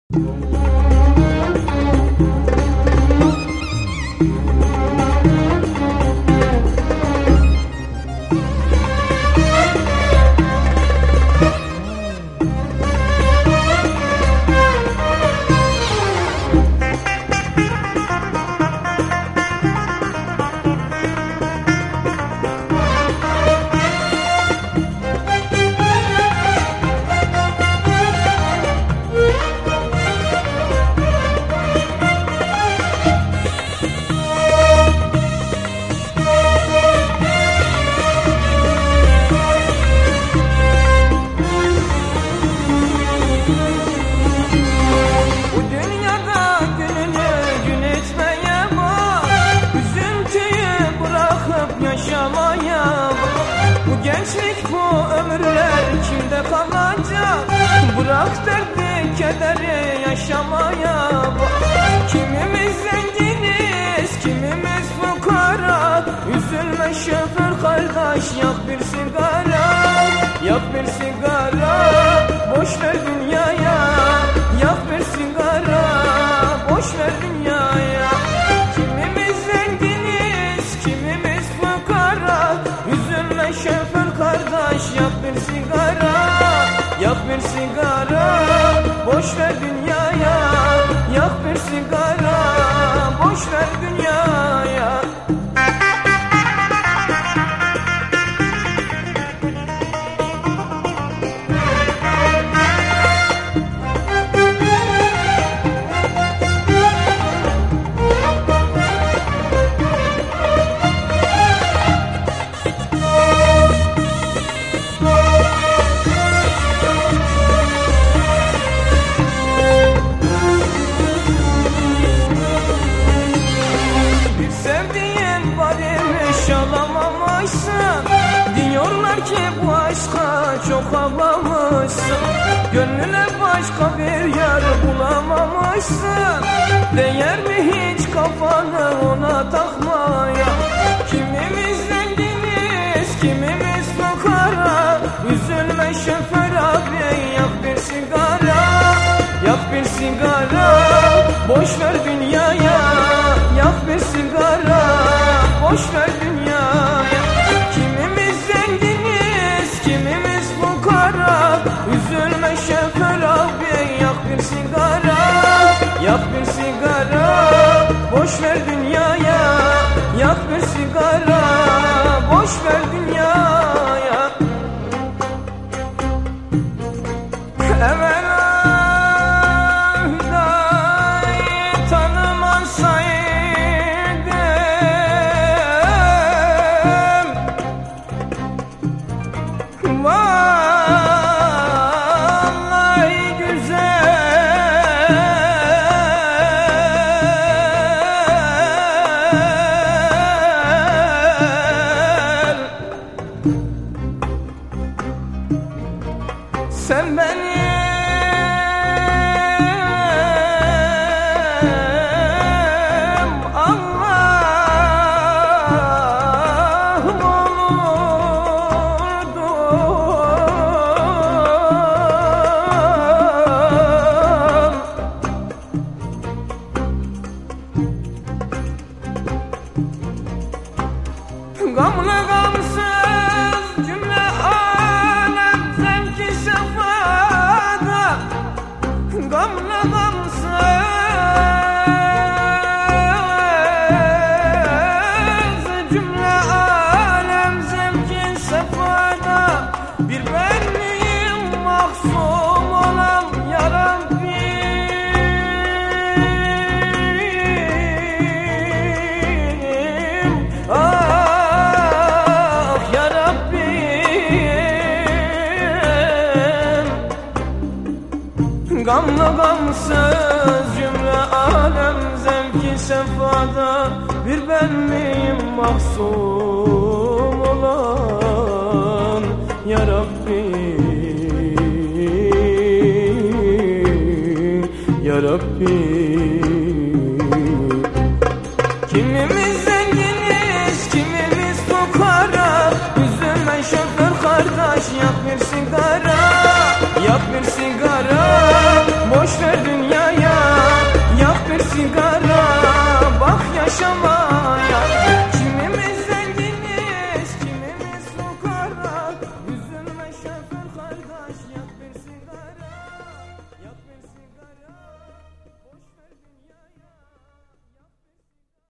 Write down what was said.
Gençlik bu ömürler kimde kalacak? Bırak derdi kederi yaşamaya bak. Kimimiz zenginiz, kimimiz fukara. Üzülme şoför kardeş, yak bir sigara. Yak bir sigara, boş ver dünyaya. Yak bir sigara, boş ver dünyaya. Kimimiz zenginiz, kimimiz fukara. Üzülme şoför kardeş, yak bir sigara. Yak bir sigara, boş ver dünyaya. Yak bir sigara, boş ver dünyaya. Diyorlar ki bu aşka çok ağlamışsın. Gönlüne başka bir yer bulamamışsın. Değer mi hiç kafanı ona takmaya? Kimimiz zenginiz, kimimiz fukara. Üzülme şoför abi, yak bir sigara. Yak bir sigara, boş ver dünyaya. Yak bir sigara, boş ver dünyaya. Kimimiz zenginiz, kimimiz fukara. Üzülme şoför abi, yak bir sigara. Yak bir sigara, boş ver dünyaya. Yak bir sigara, boş ver dünyaya. Evvela hüdayı tanımasaydım, vallahi güzel sen beni gamlı gamsız cümle alem zevki sefada. Gamlı gamsız cümle alem zevki sefada. Bir benliğim mahzum olan ya Rabbi. Gamlı gamsız cümle alem zevki sefada. Bir ben miyim mahzum olan ya Rabbi, ya Rabbi. Kimimiz zenginiz, kimimiz fukara. Üzülme şoför kardeş, yak bir sigara. Yak bir sigara, boş ver